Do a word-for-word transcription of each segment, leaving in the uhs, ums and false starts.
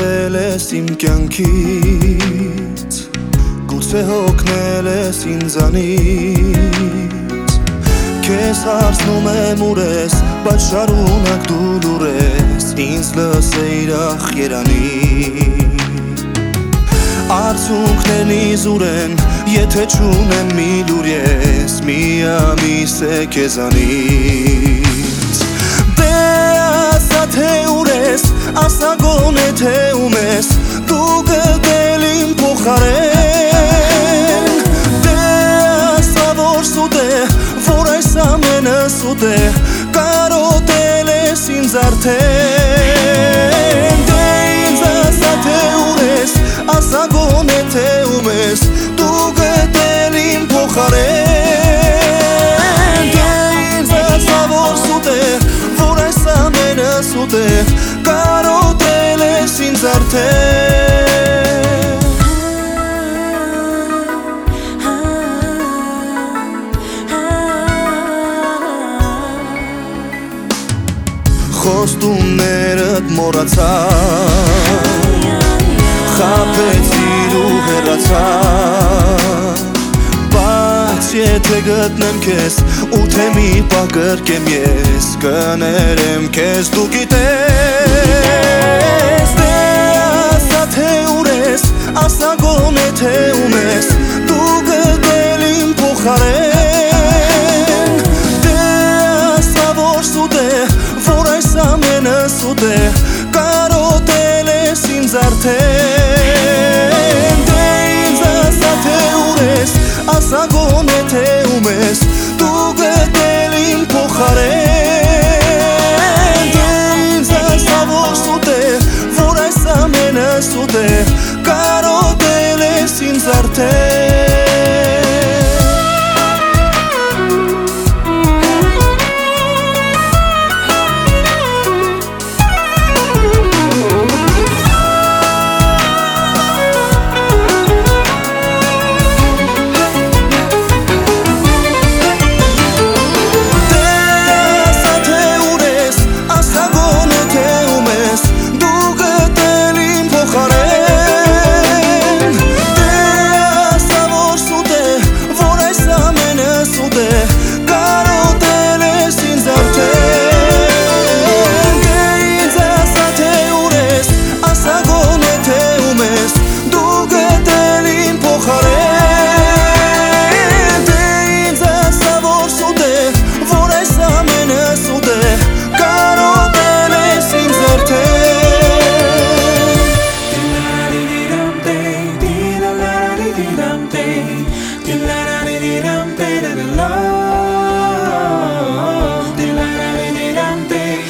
Գտել ես իմ կյանքից, գուցե հոգնել ես ինձանից Քեզ հարցնում եմ ուր ես, բայց շարունակ դու լուր ես Ինձ լսեիր ախ երանի Արցունքներնից ուր են, եթե չունեմ մի լուր ես Միամիս է քեզանից Դե ասա թե ուր ես, ասա գոնե թե ում ես Դու գտել իմ փոխարեն Դե ասա որ սուտ է, որ այս ամենը սուտ է Կարոտել ես ինձ արդեն Դե ինձ ասա թե ուր ես, ասա գոնե թե ում ես Դու գտել իմ փոխարեն Դե ինձ ասա որ սուտ է, որ այս ամենը սուտ է Կարոտել ես ինձ արդեն Խոստումներդ մոռացա Խաբեցիր ու հեռացա Բայց եթե գտնեմ քեզ ու թե մի պահ կրկեմ ես Կներեմ քեզ դու գիտես Դե ասա թե ուր ես, ասա գոնե թե ում ես Դու գտել իմ փոխարեն Դե ասա որ սուտ է, որ այս ամենը սուտ է Կարոտել ես ինձ արդեն Դե ինձ ասա թե ուր ես, ասա գոնե թե ում ես Դու գտել իմ փոխարեն Դե ինձ ասա որ սուտ է, որ այս ամենը սուտ է Կարոտել ես ինձ արդեն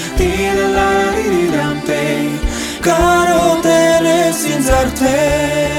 Կարոտել ես ինձ արդեն